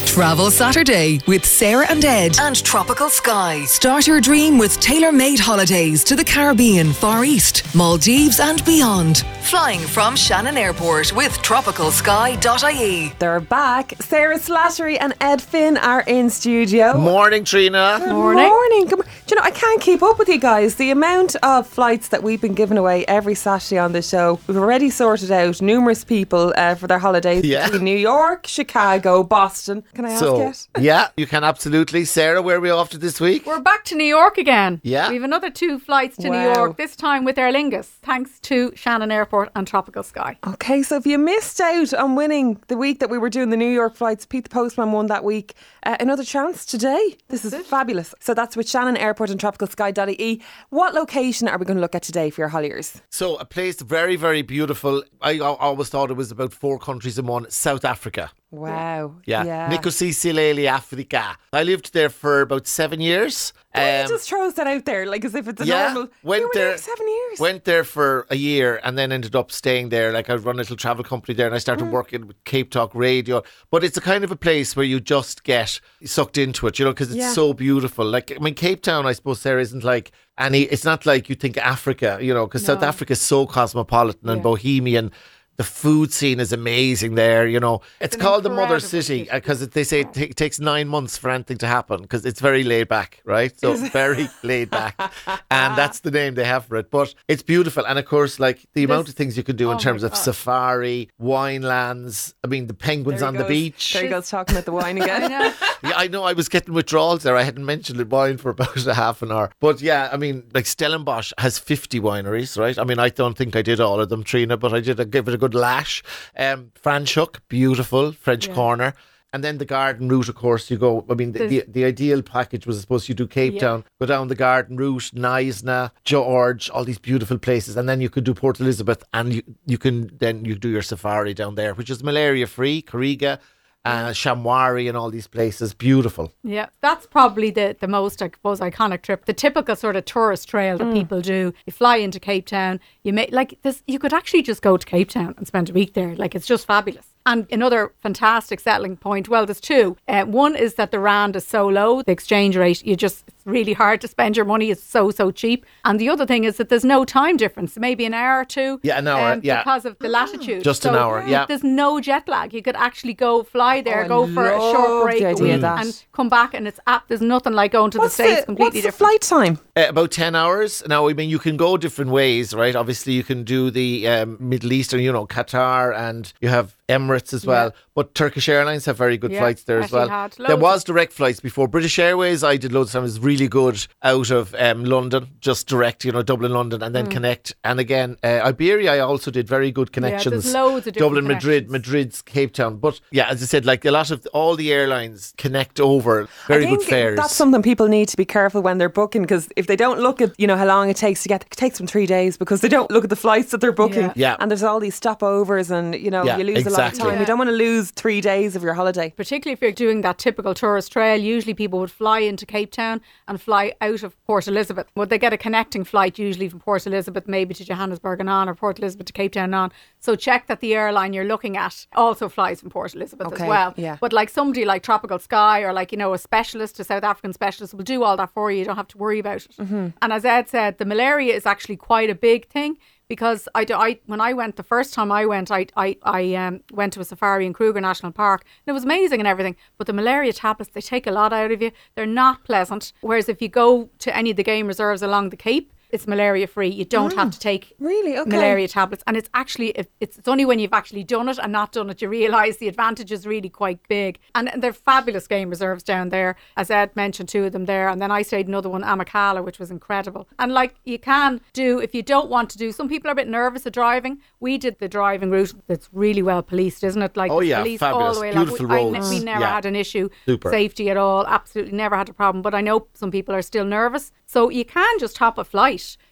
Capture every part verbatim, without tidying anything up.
Travel Saturday with Sarah and Ed and Tropical Sky. Start your dream with tailor-made holidays to the Caribbean, Far East, Maldives and beyond. Flying from Shannon Airport with tropical sky dot I E. They're back. Sarah Slattery and Ed Finn are in studio. Morning, Trina. Good morning. Morning. Good, do you know, I can't keep up with you guys. The amount of flights that we've been giving away every Saturday on the show. We've already sorted out numerous people uh, for their holidays Yeah. between New York, Chicago, Boston. Can I ask So, it? yeah, you can absolutely. Sarah, where are we off to this week? We're back to New York again. Yeah. We have another two flights to New Wow. York, this time with Aer Lingus, thanks to Shannon Airport and Tropical Sky. Okay, so if you missed out on winning the week that we were doing the New York flights, Pete the Postman won that week. Uh, another chance today. This is fabulous. So that's with Shannon Airport and tropical sky dot I E. What location are we going to look at today for your holiers? So, a place very, very beautiful. I al- always thought it was about four countries in one. South Africa. Wow. Yeah. yeah. Nicosia, Africa. I lived there for about seven years. Why Um, just throws that out there, like as if it's a yeah, normal. went you were there there seven years. Went there for a year and then ended up staying there. Like I run a little travel company there, and I started Mm. working with Cape Talk Radio. But it's a kind of a place where you just get sucked into it, you know, because it's Yeah. so beautiful. Like I mean, Cape Town, I suppose there isn't like any. It's not like you think Africa, you know, because South Africa is so cosmopolitan and Yeah. bohemian. The food scene is amazing there, you know. It's, an called the Mother incredible City city. because they say it ta- takes nine months for anything to happen because it's very laid back, right? So very laid back. And that's the name they have for it. But it's beautiful. And of course, like the amount of things you can do oh in terms my of God. safari, winelands. I mean, the penguins There he on the goes. beach. There he goes talking about the wine again. I know. Yeah, I know I was getting withdrawals there. I hadn't mentioned wine for about a half an hour. But yeah, I mean, like Stellenbosch has fifty wineries, right? I mean, I don't think I did all of them, Trina, but I did I give it a good lash. Um, Franschhoek, beautiful, French corner. And then the garden route, of course, you go. I mean, the, the, the ideal package was, I suppose, you do Cape Yeah. Town, go down the garden route, Neisner, George, all these beautiful places. And then you could do Port Elizabeth, and you, you can then you do your safari down there, which is malaria free, Kariga, uh, Shamwari, and all these places. Beautiful. Yeah, that's probably the, the most, I suppose, iconic trip. The typical sort of tourist trail that people do. You fly into Cape Town. You make like this. You could actually just go to Cape Town and spend a week there. Like it's just fabulous. And another fantastic settling point. Well, there's two. Uh, one is that the rand is so low, the exchange rate. You just it's really hard to spend your money. It's so so cheap. And the other thing is that there's no time difference. Maybe an hour or two. Yeah, an hour, yeah. Because of the latitude. Just an So hour, yeah. There's no jet lag. You could actually go fly there, Oh, I go for a love short break the a idea week of that. and come back, and it's app. There's nothing like going to What's the States. the, completely what's the different. flight time? Uh, about ten hours. Now, I mean, you can go different ways, right? Obviously, you can do the um, Middle Eastern, you know, Qatar, and you have Emirates as well. Yeah. But Turkish Airlines have very good Yeah, flights there as actually well. had There loads. was direct flights before. British Airways, I did loads of times, was really good out of um, London, just direct, you know, Dublin, London, and then connect. And again, uh, Iberia, I also did very good connections. there's loads of different Dublin, Madrid, connections. Madrid's, Cape Town. But yeah, as I said, like a lot of all the airlines connect over. Very I think good fares. that's something people need to be careful when they're booking, because if they don't look at, you know, how long it takes to get, it takes them three days because they don't look at the flights that they're booking. Yeah. Yeah. And there's all these stopovers, and you know, Yeah, you lose a lot of exactly. time. You don't want to lose three days of your holiday. Particularly if you're doing that typical tourist trail, usually people would fly into Cape Town and fly out of Port Elizabeth. Would they get a connecting flight usually from Port Elizabeth maybe to Johannesburg and on, or Port Elizabeth to Cape Town and on? So check that the airline you're looking at also flies from Port Elizabeth Okay, as well. yeah. But like somebody like Tropical Sky, or like, you know, a specialist, a South African specialist will do all that for you. You don't have to worry about it. Mm-hmm. And as Ed said, the malaria is actually quite a big thing. Because I, do- I, when I went, the first time I went, I, I, I um, went to a safari in Kruger National Park, and it was amazing and everything. But the malaria tablets, they take a lot out of you. They're not pleasant. Whereas if you go to any of the game reserves along the Cape, it's malaria free. You don't have to take Really? Okay. malaria tablets. And it's actually, it- it's, it's only when you've actually done it and not done it, you realise the advantage is really quite big. And, and they're fabulous game reserves down there. As Ed mentioned, two of them there. And then I stayed in another one, Amacala, which was incredible. And like you can do, if you don't want to do, some people are a bit nervous of driving. We did the driving route that's really well policed, isn't it? Like Oh, it's yeah, policed all fabulous. the way along. Beautiful We, I ne- roads. we never Yeah. had an issue. Super. Safety at all. Absolutely never had a problem. But I know some people are still nervous. So you can just hop a flight.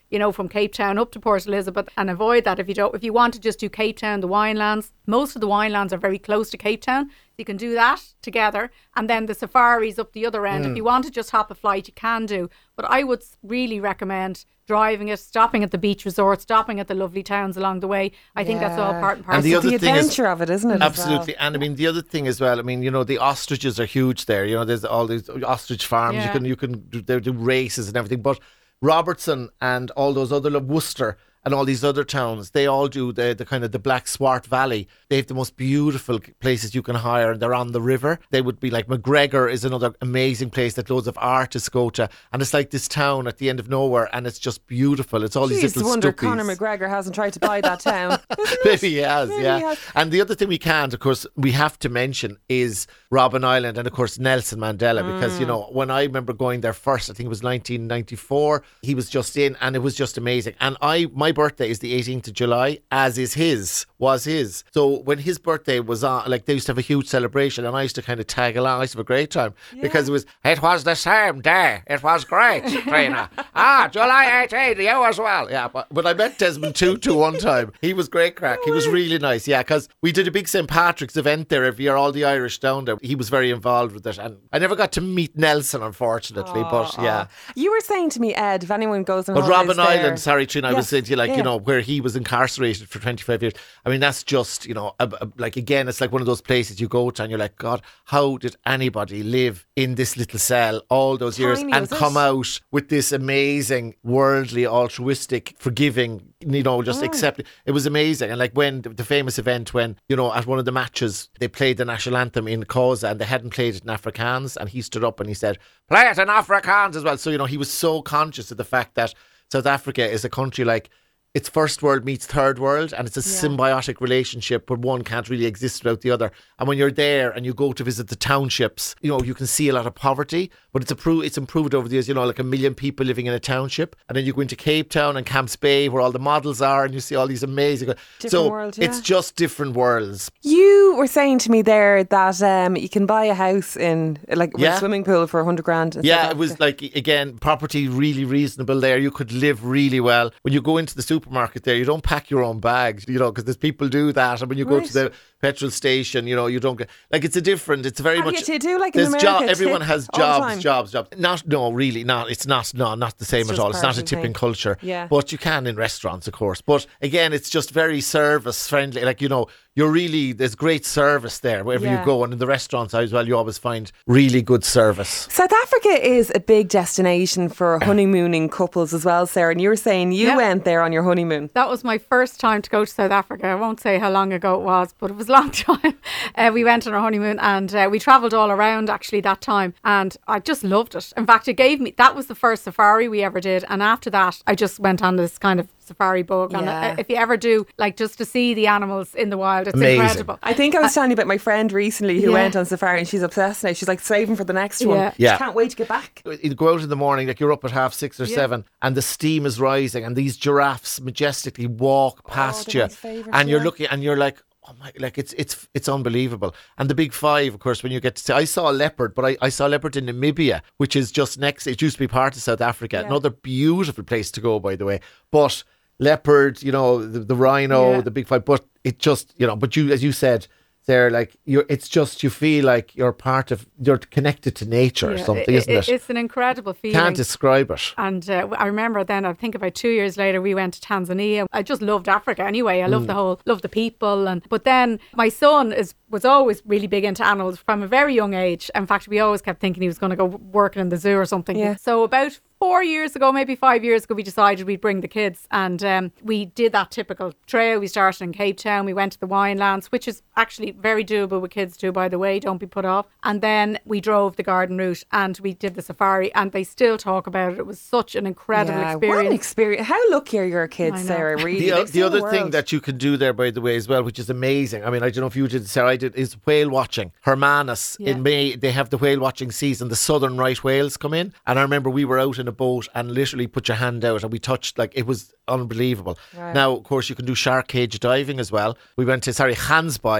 you know, from Cape Town up to Port Elizabeth, and avoid that if you don't. If you want to just do Cape Town, the winelands, most of the winelands are very close to Cape Town. You can do that together, and then the safaris up the other end. Mm. If you want to just hop a flight, you can do. But I would really recommend driving it, stopping at the beach resort, stopping at the lovely towns along the way. I yeah. think that's all part and parcel. And the, other the thing adventure is, of it, isn't it? Absolutely. Well? And I mean, the other thing as well, I mean, you know, the ostriches are huge there. You know, there's all these ostrich farms. Yeah. You can, you can do, they do races and everything. But Robertson and all those other, like Worcester and all these other towns, they all do the, the kind of the Black Swart Valley. They have the most beautiful places you can hire, and they're on the river. They would be like McGregor is another amazing place that loads of artists go to, and it's like this town at the end of nowhere, and it's just beautiful. It's all Jeez, these little wonder stuppies. Conor McGregor hasn't tried to buy that town. Maybe he has, Maybe yeah. he has. And the other thing we can't, of course, we have to mention is Robben Island and, of course, Nelson Mandela, because, Mm. you know, when I remember going there first, I think it was nineteen ninety-four, he was just in, and it was just amazing. And I, my birthday is the eighteenth of July, as is his, was his. So when his birthday was on, like, they used to have a huge celebration, and I used to kind of tag along. I used to have a great time yeah. because it was, it was the same day. It was great, Trina. ah, July eighteenth, you as well. Yeah, but, but I met Desmond Tutu one time. He was great crack. He was really nice, yeah, because we did a big Saint Patrick's event there every year, all the Irish down there. He was very involved with it, and I never got to meet Nelson, unfortunately, Aww. but yeah. You were saying to me, Ed, if anyone goes on But holidays Robben there, Island, sorry, Trina, I yes. was saying to you, like, yeah. you know, where he was incarcerated for twenty-five years. I mean, that's just, you know, a, a, like, again, it's like one of those places you go to and you're like, God, how did anybody live in this little cell all those Tiny, years and come it? out with this amazing, worldly, altruistic, forgiving, you know, just oh. accepting. It was amazing. And like when the, the famous event when, you know, at one of the matches, they played the national anthem in Xhosa and they hadn't played it in Afrikaans, and he stood up and he said, play it in Afrikaans as well. So, you know, he was so conscious of the fact that South Africa is a country like, it's first world meets third world, and it's a yeah. symbiotic relationship where one can't really exist without the other. And when you're there and you go to visit the townships, you know, you can see a lot of poverty, but it's appro- it's improved over the years, you know, like a million people living in a township. And then you go into Cape Town and Camps Bay where all the models are, and you see all these amazing... Different so world, yeah. it's just different worlds. You were saying to me there that um, you can buy a house in, like, with Yeah. a swimming pool for a hundred grand. in Yeah, South it was Africa. like, again, property really reasonable there. You could live really well. When you go into the supermarket there, you don't pack your own bags, you know, because there's people do that. And when you go Right. to the petrol station, you know, you don't get, like, it's a different, it's very Have much... you to do like in there's America, job, everyone tip has all the jobs, time? jobs, jobs. Not, no, really, not. It's not, no, not the same It's at just all. It's part not a of the tipping thing. culture. Yeah. But you can in restaurants, of course. But again, it's just very service friendly. Like, you know, you're really, there's great service there wherever Yeah. you go. And in the restaurants as well, you always find really good service. South Africa is a big destination for honeymooning couples as well, Sarah. And you were saying you Yeah. went there on your honeymoon. That was my first time to go to South Africa. I won't say how long ago it was, but it was a long time. Uh, we went on our honeymoon, and uh, we travelled all around actually that time, and I just loved it. In fact, it gave me, that was the first safari we ever did, and after that I just went on this kind of safari bug. And Yeah. uh, if you ever do, like, just to see the animals in the wild, it's Amazing. incredible. I think I was telling you about my friend recently who Yeah. went on safari, and she's obsessed now. She's like saving for the next Yeah. one. Yeah. She can't wait to get back. You go out in the morning, like you're up at half six or Yeah. seven, and the steam is rising, and these giraffes majestically walk past they're you, my favourites, and you're yeah. looking, and you're like, oh my, like it's it's it's unbelievable. And the big five, of course, when you get to see, I saw a leopard, but I, I saw a leopard in Namibia, which is just next. It used to be part of South Africa. Yeah. Another beautiful place to go, by the way. But leopard, you know, the, the rhino, Yeah. the big five. But it just, you know, but you, as you said. There, like you're, it's just you feel like you're part of, you're connected to nature or Yeah, something, isn't it? It's an incredible feeling. Can't describe it. And uh, I remember then, I think about two years later, we went to Tanzania. I just loved Africa anyway. I love Mm. the whole, love the people. And but then my son is was always really big into animals from a very young age. In fact, we always kept thinking he was going to go working in the zoo or something. Yeah. So about four years ago, maybe five years ago, we decided we'd bring the kids, and um, we did that typical trail. We started in Cape Town. We went to the winelands, which is actually very doable with kids too, by the way. Don't be put off. And then we drove the garden route, and we did the safari, and they still talk about it. It was such an incredible Yeah, experience. What an experience. How lucky are your I kids, know. Sarah, really? The, They've the seen other the thing world. that you can do there, by the way, as well, which is amazing. I mean, I don't know if you did, Sarah, I did, is whale watching. Hermanus Yeah. in May, they have the whale watching season. The southern right whales come in. And I remember we were out in a boat and literally put your hand out and we touched, like, it was unbelievable. Right. Now, of course, you can do shark cage diving as well. We went to, sorry, Gansbaai.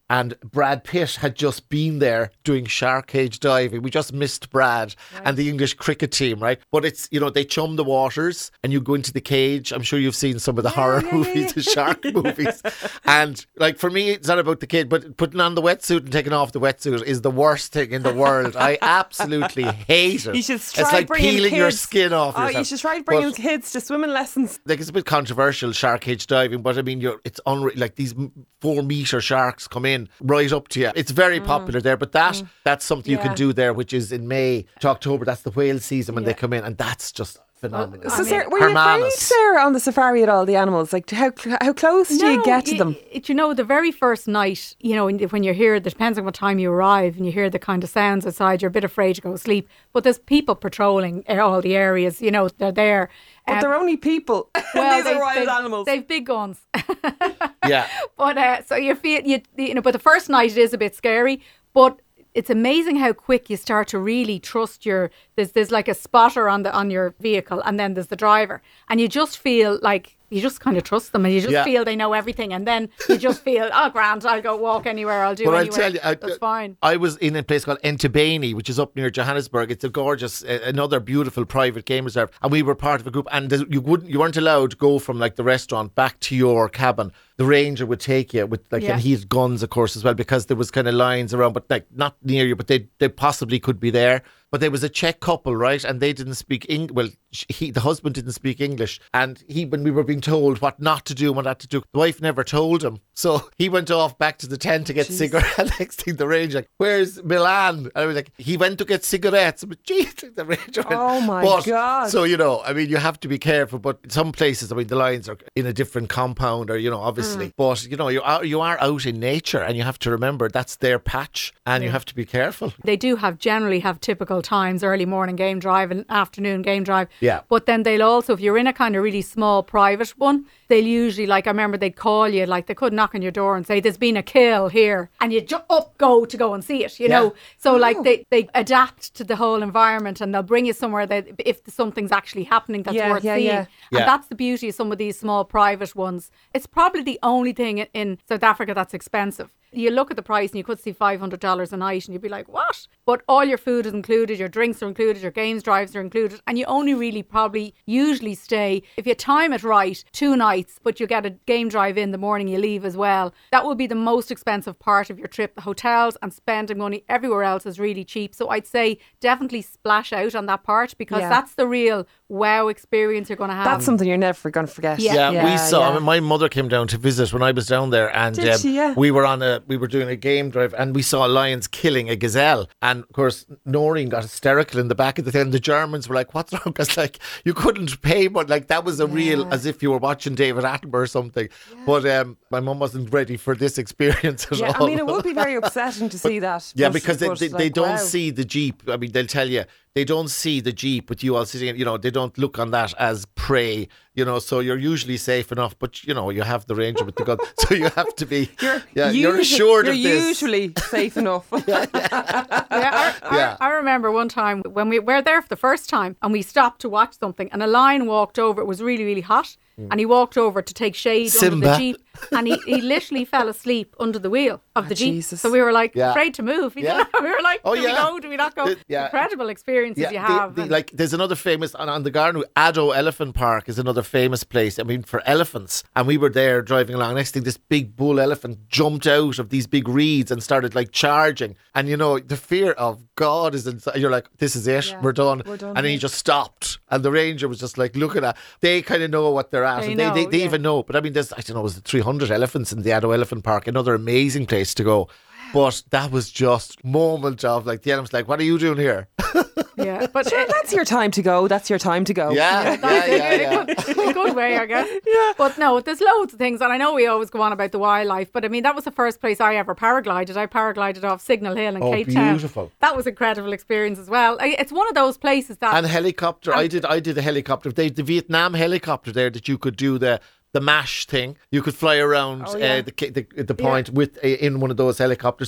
and Brad Pitt had just been there doing shark cage diving. We just missed Brad right. and the English cricket team, right? But it's, you know, they chum the waters and you go into the cage. I'm sure you've seen some of the yeah, horror yeah, movies, yeah. the shark movies. And like for me, it's not about the kid, but putting on the wetsuit and taking off the wetsuit is the worst thing in the world. I absolutely hate it. You should try it's like peeling kids. your skin off Oh, yourself. you should try bringing but, kids to swimming lessons. Like it's a bit controversial, shark cage diving, but I mean, you're it's unreal. Like these four metre sharks come in right up to you. It's very mm. popular there, but that mm. that's something yeah. you can do there, which is in May to October. That's the whale season when yeah. they come in, and that's just phenomenal. So, Sarah, were you afraid, Sarah, on the safari at all, the animals? Like, how how close no, do you get to them? It, you know, the very first night, you know, when you hear, it depends on what time you arrive, and you hear the kind of sounds outside, you're a bit afraid to go to sleep. But there's people patrolling all the areas, you know, they're there. But um, they're only people. Well, these they, are wild they've, animals. They've big guns. Yeah. But uh, so you feel, you, you know, but the first night it is a bit scary, but it's amazing how quick you start to really trust your, there's there's like a spotter on the on your vehicle, and then there's the driver, and you just feel like you just kind of trust them, and you just yeah. feel they know everything, and then you just feel, oh grand, I'll go walk anywhere, I'll do but anywhere. I'll tell you, I, that's fine. I was in a place called Entebbe, which is up near Johannesburg. It's a gorgeous, uh, another beautiful private game reserve, and we were part of a group, and you wouldn't, you weren't allowed to go from like the restaurant back to your cabin. The ranger would take you with like, yeah. and he had guns, of course, as well, because there was kind of lines around, but like not near you, but they they possibly could be there. But there was a Czech couple, right? And they didn't speak English. Well, he, the husband didn't speak English. And he, when we were being told what not to do and what not to do, the wife never told him. So he went off back to the tent to get Jeez. cigarettes. Next thing, the ranger, like, where's Milan? And I was like, he went to get cigarettes. But geez, the ranger went. Oh my but, God. So, you know, I mean, you have to be careful. But some places, I mean, the lions are in a different compound or, you know, obviously. Mm. But, you know, you are, you are out in nature, and you have to remember that's their patch, and yeah. you have to be careful. They do have, generally have typical times, early morning game drive and afternoon game drive. Yeah. But then they'll also, if you're in a kind of really small private one, they'll usually, like, I remember they'd call you, like they could knock on your door and say, there's been a kill here. And you just up go to go and see it, you yeah. know. So, oh. like, they, they adapt to the whole environment, and they'll bring you somewhere that if something's actually happening that's yeah, worth yeah, seeing. Yeah. And yeah. that's the beauty of some of these small private ones. It's probably the only thing in South Africa that's expensive. You look at the price and you could see five hundred dollars a night and you'd be like, what? But all your food is included, your drinks are included, your games drives are included, and you only really probably usually stay, if you time it right, two nights, but you get a game drive in the morning you leave as well. That will be the most expensive part of your trip. The hotels and spending money everywhere else is really cheap. So I'd say definitely splash out on that part, because yeah. that's the real wow experience you're going to have. That's something you're never going to forget. Yeah, yeah, yeah we saw, yeah. I mean, my mother came down to visit when I was down there, and Did um, she, yeah. we were on a we were doing a game drive, and we saw lions killing a gazelle, and of course Noreen got hysterical in the back of the thing. The Germans were like, what's wrong? Because like you couldn't pay, but like that was a yeah. real, as if you were watching David Attenborough or something. Yeah. But um, my mum wasn't ready for this experience at yeah, all. I mean, it would be very upsetting to see that. Yeah, but, because they, but they, like, they don't wow. see the Jeep. I mean, they'll tell you, they don't see the Jeep with you all sitting in, you know, they don't look on that as prey, you know, so you're usually safe enough, but, you know, you have the Ranger with the gun, so you have to be, you're, yeah, usually, you're assured you're of this. You're usually safe enough. yeah, yeah. yeah, I, yeah. I, I remember one time when we were there for the first time and we stopped to watch something, and a lion walked over. It was really, really hot. And he walked over to take shade Simba. under the Jeep, and he, he literally fell asleep under the wheel of oh, the Jeep. Jesus. So we were like yeah. afraid to move. We, yeah. we were like, oh, do yeah. we go? Do we not go? The, yeah. Incredible experiences yeah, you have. The, the, like, there's another famous, on, on the Garden, Addo Elephant Park is another famous place, I mean, for elephants. And we were there driving along. Next thing, this big bull elephant jumped out of these big reeds and started like charging. And, you know, the fear of God is inside. You're like, this is it. Yeah, we're done. We're done. And then he just stopped. And the ranger was just like looking at, they kind of know what they're at. They and know, they, they, they yeah. even know. But I mean, there's, I don't know, was it three hundred elephants in the Addo Elephant Park? Another amazing place to go. But that was just moment of like, the elephant's like, what are you doing here? Yeah, but sure, that's your time to go. That's your time to go. Yeah, yeah, yeah, yeah. In, a good, in a good way, I guess. Yeah. But no, there's loads of things, and I know we always go on about the wildlife, but I mean, that was the first place I ever paraglided. I paraglided off Signal Hill in oh, Cape Town. Beautiful. That was an incredible experience as well. It's one of those places that... And helicopter. And I did I did a helicopter. They, the Vietnam helicopter there that you could do the... the MASH thing, you could fly around oh, yeah. uh, the, the the point yeah. with uh, in one of those helicopters. So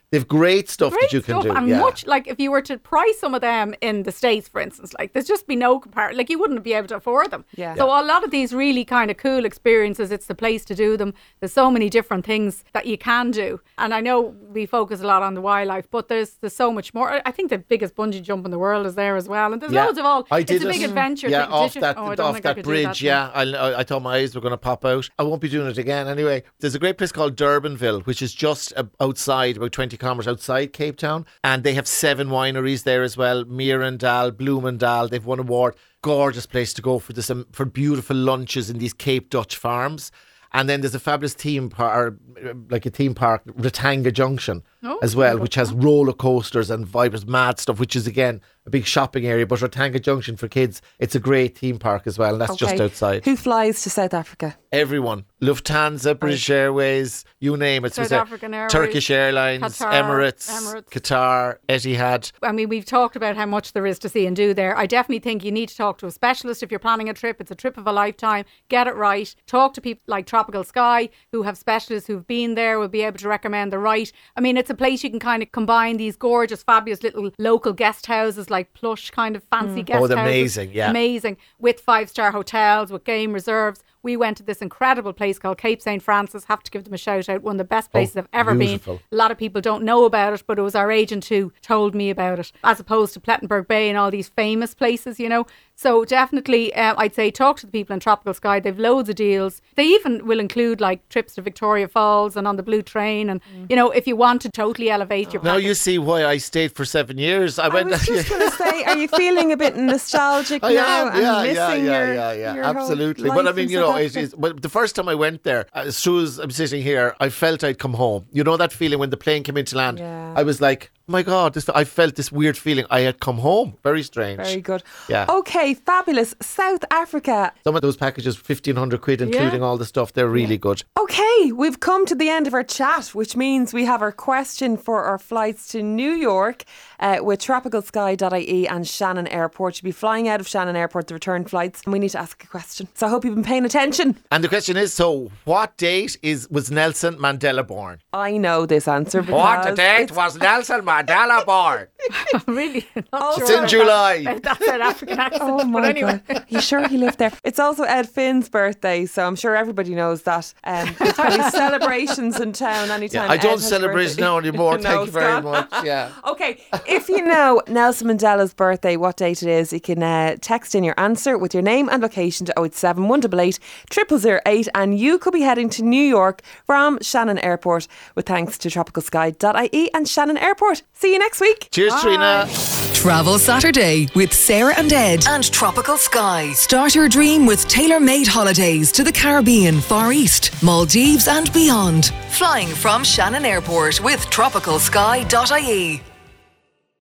They've great stuff Great that you can stuff, do. and yeah. much like if you were to price some of them in the States, for instance, like there's just be no comparison. Like you wouldn't be able to afford them. Yeah. So a lot of these really kind of cool experiences, it's the place to do them. There's so many different things that you can do, and I know we focus a lot on the wildlife, but there's there's so much more. I think the biggest bungee jump in the world is there as well, and there's Yeah. loads of all. I It's did a big it. adventure. Yeah, thing. off Did you? that Oh, I don't off think I that could do bridge. that yeah, I, I I thought my eyes were going to pop out. I won't be doing it again anyway. There's a great place called Durbanville, which is just uh, outside, about twenty kilometres outside Cape Town, and they have seven wineries there as well. Mirandal, Blumendal. They've won an award. Gorgeous place to go for this um, for beautiful lunches in these Cape Dutch farms. And then there's a fabulous theme park, like a theme park, Ratanga Junction, Oh, as well, which has roller coasters and vibrant mad stuff, which is again a big shopping area. But Ratanga Junction for kids, it's a great theme park as well, and that's just Okay. outside. Who flies to South Africa? Everyone, Lufthansa, British Airways, you name it. So South it's, uh, African Airways, Turkish Airlines, Qatar, Emirates, Emirates. Qatar, Etihad. I mean, we've talked about how much there is to see and do there. I definitely think you need to talk to a specialist if you're planning a trip. It's a trip of a lifetime. Get it right. Talk to people like Tropical Sky who have specialists who've been there, will be able to recommend the right. I mean, it's a place you can kind of combine these gorgeous, fabulous little local guest houses, like plush kind of fancy guest Oh, houses. they're amazing, yeah. Amazing. With five-star hotels, with game reserves. We went to this incredible place called Cape Saint Francis. Have to give them a shout out. One of the best places Oh, I've ever beautiful. been. A lot of people don't know about it, but it was our agent who told me about it, as opposed to Plettenberg Bay and all these famous places, you know. So definitely, um, I'd say talk to the people in Tropical Sky. They've loads of deals. They even will include like trips to Victoria Falls and on the Blue Train. And, you know, if you want to totally elevate your Now package. you see why I stayed for seven years. I I went. was just going to say, are you feeling a bit nostalgic I now am, and yeah, missing yeah, yeah, your, yeah, yeah, your whole absolutely. life But I in mean, you South know, it Africa? is. But the first time I went there, as soon as I'm sitting here, I felt I'd come home. You know that feeling when the plane came into land? Yeah. I was like, oh my God, this. I felt this weird feeling. I had come home. Very strange. Very good. Yeah. Okay, fabulous. South Africa. Some of those packages, fifteen hundred quid, including Yeah. all the stuff. They're really good. Okay, we've come to the end of our chat, which means we have our question for our flights to New York uh, with tropical sky dot I E and Shannon Airport. You'll be flying out of Shannon Airport, the return flights, and we need to ask a question. So I hope you've been paying attention. And the question is: so, what date is was Nelson Mandela born? I know this answer because What date it's was Nelson Mandela born? I'm really not Also- It's sure. in July. That's South African accent. Oh my but anyway. God. You sure he lived there? It's also Ed Finn's birthday, so I'm sure everybody knows that. Um, there's probably celebrations in town anytime. Yeah, I Ed don't has celebrate birthday. now anymore. No, Thank you very Scott. much. Yeah. Okay, if you know Nelson Mandela's birthday, what date it is, you can uh, text in your answer with your name and location to oh eight seven, one eight eight, zero zero zero eight, and you could be heading to New York from Shannon Airport with thanks to tropical sky dot I E and Shannon Airport. See you next week. Cheers, Trina. Travel Saturday with Sarah and Ed and Tropical Sky. Start your dream with tailor-made holidays to the Caribbean, Far East, Maldives and beyond. Flying from Shannon Airport with tropical sky dot I E.